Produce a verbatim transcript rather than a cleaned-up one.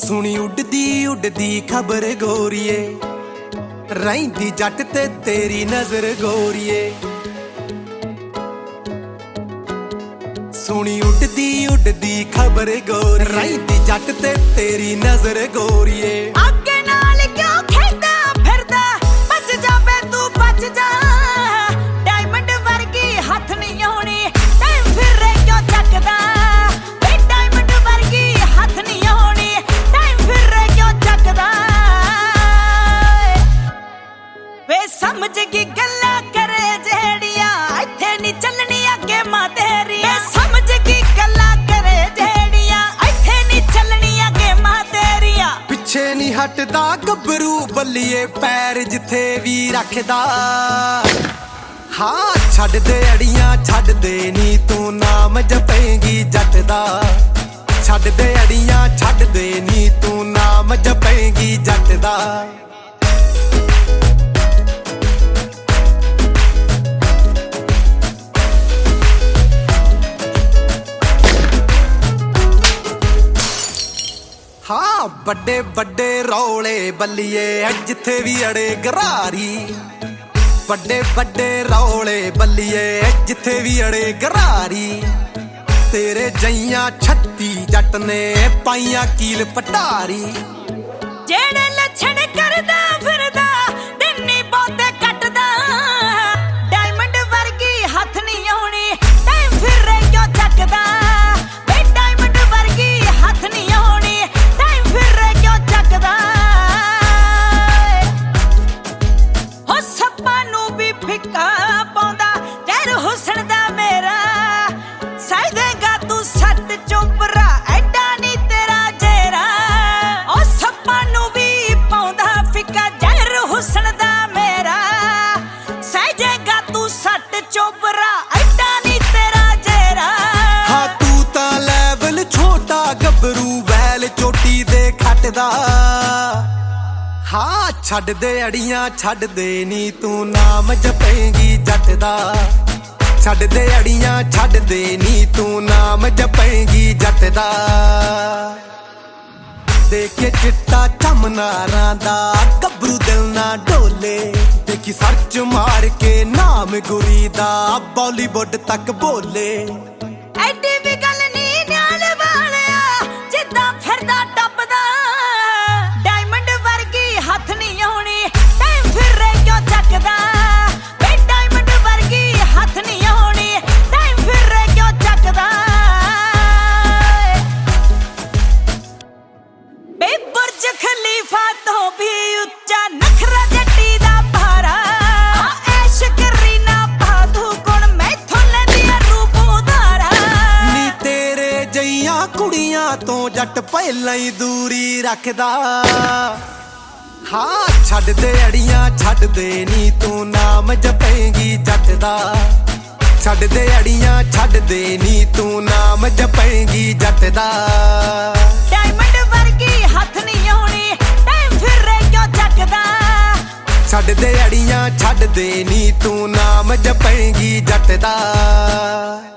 ਸੁਣੀ ਉੱਡਦੀ ਉੱਡਦੀ ਖਬਰ ਗੋਰੀਏ, ਰਹਿੰਦੀ ਜੱਟ ਤੇ ਤੇਰੀ ਨਜ਼ਰ ਗੋਰੀਏ। ਸੁਣੀ ਉੱਡਦੀ ਉੱਡਦੀ ਖਬਰ ਗੋਰੀਏ, ਰਹਿੰਦੀ ਜੱਟ ਤੇ ਤੇਰੀ ਨਜ਼ਰ ਗੋਰੀਏ। ਅੱਗੇ ਨਾਲ ਕਿਉਂ ਖੇਡਦਾ ਫਿਰਦਾ, ਬਚ ਜਾ ਬੇ ਤੂੰ ਬਚ ਜਾ। ਡਾਇਮੰਡ ਵਰਗੀ ਹੱਥ ਨਹੀਂ ਆਉਣੀ, ਟਾਈਮ ਫਿਰ ਕਿਉਂ ਚੱਕਦਾ। ਵੇ ਡਾਇਮੰਡ ਵਰਗੀ ਹੱਥ ਨਹੀਂ ਆਉਣੀ, ਟਾਈਮ ਫਿਰ ਕਿਉਂ ਚੱਕਦਾ। ਵੇ ਸਮਝ ਗਈ ਗੱਲਾਂ ਕਰੇ ਜਿਹੜੀਆਂ, ਇੱਥੇ ਨਹੀਂ ਚੱਲਣੀ ਅੱਗੇ ਮਾਂ ਤੇਰੀ। ਵੇ ਸਮਝ ਗਈ ਗੱਲਾਂ ਕਰੇ ਜਿਹੜੀਆਂ, ਇੱਥੇ ਨਹੀਂ ਚੱਲਣੀ ਅੱਗੇ ਮਾਂ ਤੇਰੀਆਂ। ਪਿੱਛੇ ਨਹੀਂ ਹਟਦਾ ਗੱਭਰੂ ਬੱਲੀਏ, ਪੈਰ ਜਿੱਥੇ ਵੀ ਰੱਖਦਾ। ਹਾਂ ਛੱਡ ਦੇ ਅੜੀਆਂ ਛੱਡ ਦੇ ਨੀ ਤੂੰ, ਨਾਮ ਜਪੇਂਗੀ ਜੱਟ ਦਾ। ਛੱਡ ਦੇ ਅੜੀਆਂ ਛੱਡ ਦੇ ਨੀ ਤੂੰ, ਨਾਮ ਜਪੇਂਗੀ ਜੱਟ ਦਾ। ਹਾਂ ਵੱਡੇ ਵੱਡੇ ਰੌਲੇ ਬੱਲੀਏ, ਜਿੱਥੇ ਵੀ ਅੜੇ ਗਰਾਰੀ। ਵੱਡੇ ਵੱਡੇ ਰੌਲੇ ਬੱਲੀਏ, ਜਿੱਥੇ ਵੀ ਅੜੇ ਗਰਾਰੀ। ਤੇਰੇ ਜਈਆਂ ਛੱਤੀ ਜੱਟ ਨੇ ਪਾਈਆਂ ਕੀਲ ਪਟਾਰੀ। ਜਿਹੜੇ ਲੱਛਣ ਕਰਦਾ ਫਿਰਦਾ, ਦਿਨ ਨੀ ਬਹੁਤੇ ਕੱਟਦਾ। ਡਾਇਮੰਡ ਵਰਗੀ ਹੱਥ ਨਹੀਂ ਆਉਣੀ, ਟਾਈਮ ਫਿਰ ਕਿਉਂ ਚੱਕਦਾ। ਵੇ ਡਾਇਮੰਡ ਵਰਗੀ ਹੱਥ ਨਹੀਂ ਆਉਣੀ, ਟਾਈਮ ਫਿਰ ਕਿਉਂ ਚੱਕਦਾ। ਹੋ ਸੱਪਾਂ ਨੂੰ ਵੀ ਫਿੱਕਾ ਪਾਉਂਦਾ ਜ਼ਹਿਰ ਹੁਸਨ ਦਾ ਮੇਰਾ। ਸਹਿ ਦੇਗਾ ਤੂੰ ਸੱਤ ਚੋਪਰਾ, ਐਡਾ ਨੀ ਤੇਰਾ ਜੇਰਾ। ਉਹ ਸੱਪਾਂ ਨੂੰ ਵੀ ਪਾਉਂਦਾ ਫਿੱਕਾ ਜ਼ਹਿਰ ਹੁਸਨ ਦਾ ਮੇਰਾ। ਸਹਿ ਦੇਗਾ ਤੂੰ ਸੱਤ ਚੋਪਰਾ, ਐਡਾ ਨੀ ਤੇਰਾ ਜੇਰਾ। ਹਾਂ ਤੂੰ ਤਾਂ ਲੈਵਲ ਛੋਟਾ ਗੱਭਰੂ, ਵੈਲ ਚੋਟੀ ਦੇ ਖੱਟਦਾ। ਹਾਂ ਛੱਡ ਦੇ ਅੜੀਆਂ ਛੱਡ ਦੇ ਨੀ ਤੂੰ, ਨਾਮ ਜਪੇਂਗੀ ਜੱਟ ਦਾ। ਛੱਡ ਦੇ ਅੜੀਆਂ ਛੱਡ ਦੇ ਨੀ ਤੂੰ, ਨਾਮ ਜਪੇਂਗੀ ਜੱਟ ਦਾ। ਦੇਖੇ ਚਿੱਟਾ ਚਮਨਾਰਾਂ ਦਾ ਗੱਭਰੂ ਦਿਲ ਨਾ ਡੋਲੇ। ਦੇਖੀ ਸਰਚ ਮਾਰ ਕੇ ਨਾਮ ਗੁਰੀ ਦਾ, ਬਾਲੀਵੁੱਡ ਤੱਕ ਬੋਲੇ। ਐਡੀ ਵੀ ਗੱਲ ਨੀ ਨਿਆਲ ਵਾਲਿਆ, ਜਿੱਦਾਂ ਫਿਰਦਾ ਟੱਪਦਾ। ਡਾਇਮੰਡ ਵਰਗੀ ਹੱਥ ਨਹੀਂ ਆਉਣੀ, ਟਾਈਮ ਫਿਰ ਕਿਉਂ ਚੱਕਦਾ। ਵੇ ਡਾਇਮੰਡ ਵਰਗੀ ਹੱਥ ਨਹੀਂ ਆਉਣੀ, ਟਾਈਮ ਫਿਰ ਕਿਉਂ ਚੱਕਦਾ। ਵੇ ਬੁਰਜ ਖਲੀਫਾ ਤੋਂ ਵੀ ਉੱਚਾ ਨਖਰਾ ਜੱਟੀ ਦਾ ਭਾਰਾ। ਐਸ਼ ਕਰੀ ਨਾ ਪਾਦੂ ਗੁਣ, ਮੈਥੋਂ ਲੈਂਦੀ ਆ ਰੂਪ ਉਧਾਰਾ। ਨੀ ਤੇਰੇ ਜਈਆਂ ਕੁੜੀਆਂ ਤੋਂ ਜੱਟ ਪਹਿਲਾਂ ਹੀ ਦੂਰੀ ਰੱਖਦਾ। ਹਾਂ ਛੱਡ ਦੇ ਅੜੀਆਂ ਛੱਡ ਦੇ ਨੀ ਤੂੰ, ਨਾਮ ਜਪੇਂਗੀ ਜੱਟ ਦਾ। ਛੱਡ ਦੇ ਅੜੀਆਂ ਛੱਡ ਦੇ ਨੀ ਤੂੰ, ਨਾਮ ਜਪੇਂਗੀ ਜੱਟ ਦਾ। ਡਾਇਮੰਡ ਵਰਗੀ ਹੱਥ ਨਹੀਂ ਆਉਣੀ, ਟਾਈਮ ਫਿਰ ਕਿਉਂ ਚੱਕਦਾ। ਛੱਡ ਦੇ ਅੜੀਆਂ ਛੱਡ ਦੇ ਨੀ ਤੂੰ, ਨਾਮ ਜਪੇਂਗੀ ਜੱਟ ਦਾ।